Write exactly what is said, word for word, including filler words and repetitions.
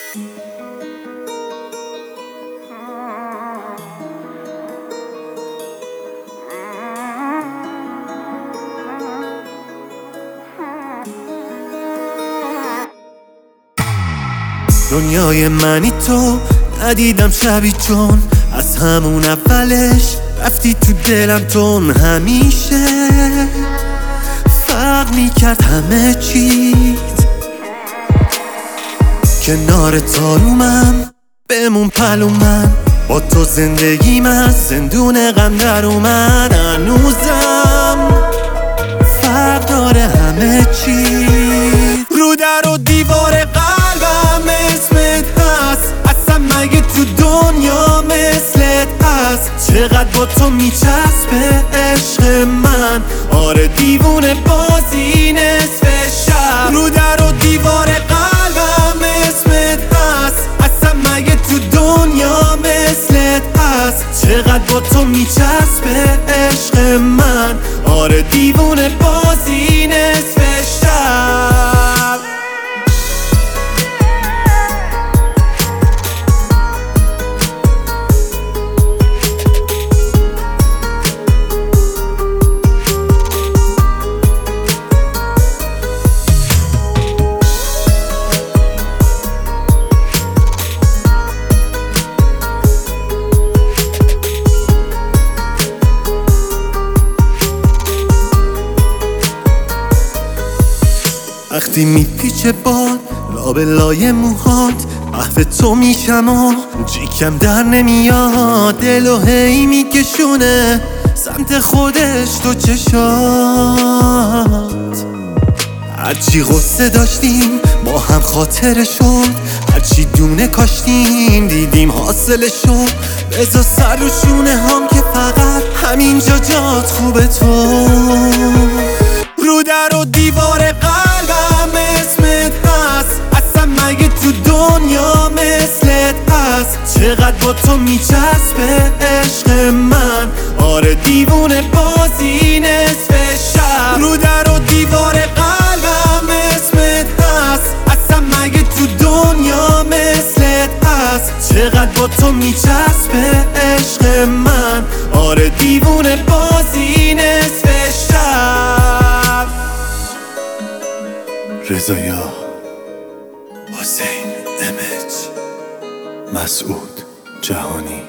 دنیای منی تو ندیدم شبی، چون از همون اولش رفتی تو دلم. تون همیشه فرق میکرد همه چیز، کنار تارومم بمون پلومن. با تو زندگیم از زندون غم در اومد. هنوزم فرق داره همه چیز. رو در و دیوار قلبم اسمت هست، اصلا مگه تو دنیا مثلت هست؟ چقدر با تو میچسبه عشق من، آره دیوونه بازی نصف شب. رو در و دیوار قلبم اسمت هست، اصلا مگه تو دنیا مثلت هست؟ چقدر با تو میچسبه عشق من، آره دیوونه بازی نصف شب. وقتی میپیچه باد لابلای موهات، محو تو میشم و جیکم در نمیاد. دل و هی میکشونه سمت خودش تو چشات. هرچی غصه داشتیم با هم خاطره شد، هرچی دونه کاشتیم دیدیم حاصله شد. بذار سر رو شونه هم که فقط همینجا جات خوبه تو. رو در و دیوار قلبم اسمت هست، اصلا مگه تو دنیا مثلت هست؟ چقدر با تو میچسبه عشق من، آره دیوونه بازی نصف شب. رو در و دیوار قلبم اسمت هست، اصلا مگه تو دنیا مثلت هست؟ چقدر با تو میچسبه عشق من، آره دیوونه بازی نصف شب. رضایا، حسین امج، مسعود جهانی.